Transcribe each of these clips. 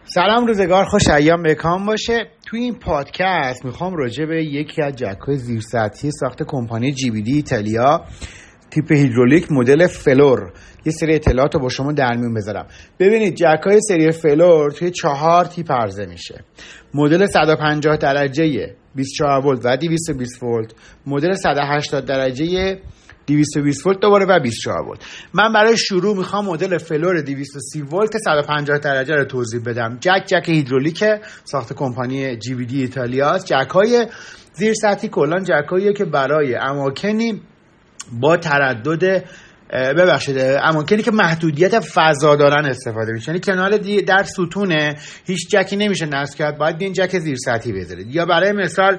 سلام، روزگار خوش، ایام بکام باشه. توی این پادکست میخوام راجع به یکی از جک‌های زیرسطحی ساخت کمپانی GBD ایتالیا تیپ هیدرولیک مدل فلور یه سری اطلاعات رو با شما در میون بذارم. ببینید، جک‌های سری فلور توی 4 تیپ عرضه میشه. مدل 150 درجه 24 ولت و 220 ولت، مدل 180 درجه 220 ولت دوباره و 24 ولت. من برای شروع میخوام مدل فلور 230 ولت 150 درجه رو توضیح بدم. جک هیدرولیک ساخت کمپانی GBD ایتالیا است. جک‌های زیرسطحی کلا جک‌هاییه که برای اماکنی با تردد اماکنی که محدودیت فضا دارن استفاده میشه. یعنی کنار در ستونه هیچ جکی نمیشه نصب کرد، باید این جک زیرسطحی بذارید. یا برای مثال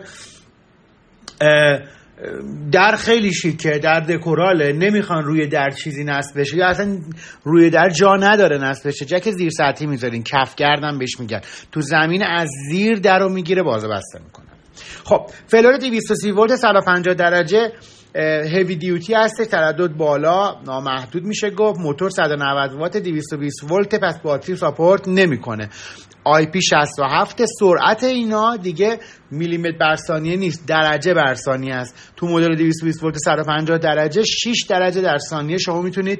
در خیلی شیکه، در دکوراله، نمیخوان روی در چیزی نصب بشه یا اصلا روی در جا نداره نصب بشه، جک زیرسطحی میذارین، کفگردم بهش میگن. تو زمین از زیر در رو میگیره، بازو بسته میکنه. خب فلور 230 ولت 150 درجه هیوی دیوتی هست، تردد بالا، نامحدود میشه گفت. موتور 190 وات 220 ولت، پس باتری ساپورت نمیکنه. IP 67. سرعت اینا دیگه میلیمتر بر ثانیه نیست، درجه بر ثانیه است. تو مدل 220 ولت 150 درجه 6 درجه در ثانیه شما میتونید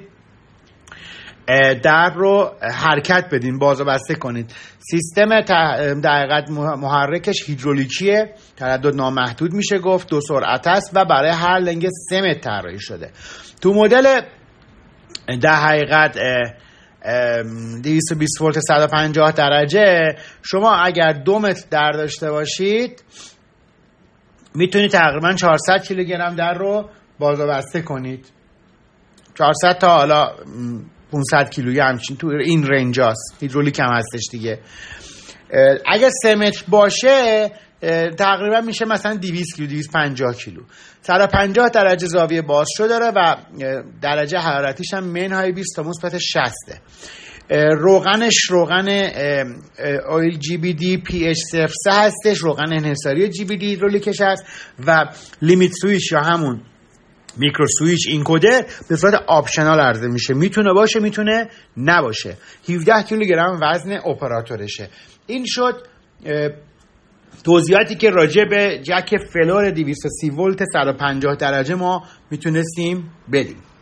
در رو حرکت بدین، بازو بسته کنید. سیستم در حقیقت محرکش هیدرولیکیه، تردد نامحدود میشه گفت، 2 سرعت است و برای هر لنگ 3 متر طراحی شده. تو مدل در حقیقت 220 ولت 150 درجه شما اگر 2 متر در داشته باشید میتونید تقریبا 400 کیلوگرم در رو بازو بسته کنید. 400 تا حالا 500 کیلویی همچین تو این رنج هست. هیدرولیک هم هستش دیگه. اگر 3 متر باشه تقریبا میشه مثلا 200 کیلو، 250 کیلو. 150 درجه زاویه بازشو داره و درجه حرارتیش هم منهای 20 تا مثبت 60. روغنش روغن اویل GBD PH03 هستش، روغن انحصاری GBD هیدرولیکش هست و لیمیت سویچ یا همون میکرو سویچ اینکودر به صورت آپشنال عرضه میشه. میتونه باشه، میتونه نباشه. 17 کیلوگرم وزن اپراتورشه. این شد توضیحاتی که راجع به جک فلور 230 ولت 150 درجه ما میتونستیم بدیم.